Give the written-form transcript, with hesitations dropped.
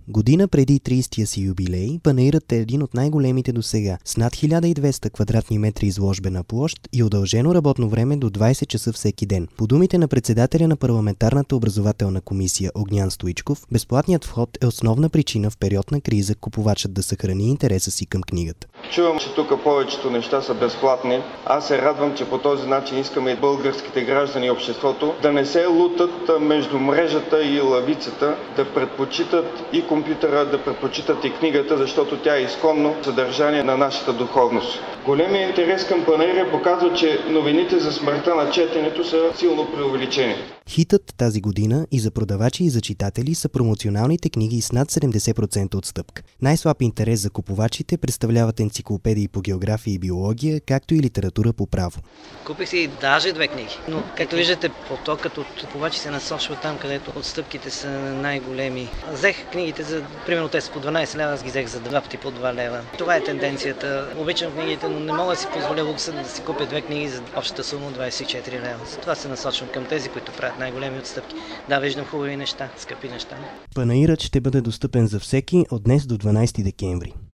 Година преди 30-я си юбилей, панаирът е един от най-големите досега, с над 1200 квадратни метри изложбена площ и удължено работно време до 20 часа всеки ден. По думите на председателя на парламентарната образователна комисия Огнян Стоичков, безплатният вход е основна причина в период на криза купувачът да съхрани интереса си към книгата. Чувам, че тук повечето неща са безплатни. Аз се радвам, че по този начин искаме и българските граждани и обществото да не се лутат между мрежата и лавицата, да предпочитат и компютъра, да предпочитат и книгата, защото тя е изконно съдържание на нашата духовност. Големият интерес към панаира показва, че новините за смъртта на четенето са силно преувеличени. Хитът тази година и за продавачи и за читатели са промоционалните книги с над 70% отстъпка. Най-слаб интерес за купувачите представляват енциклопедии по география и биология, както и литература по право. Купих си даже 2 книги, но както виждате, потокът от купувачи се насочва там, където отстъпките са най-големи. Взех книгите примерно те са по 12 лева, аз ги взех за 2 пъти по 2 лева. Това е тенденцията. Обичам книгите, но не мога да си позволя лукса да си купя 2 книги за общата сума 24 лева. Затова се насочвам към тези, които правят най-големи отстъпки. Да, виждам хубави неща, скъпи неща. Панаирът ще бъде достъпен за всеки от днес до 12 декември.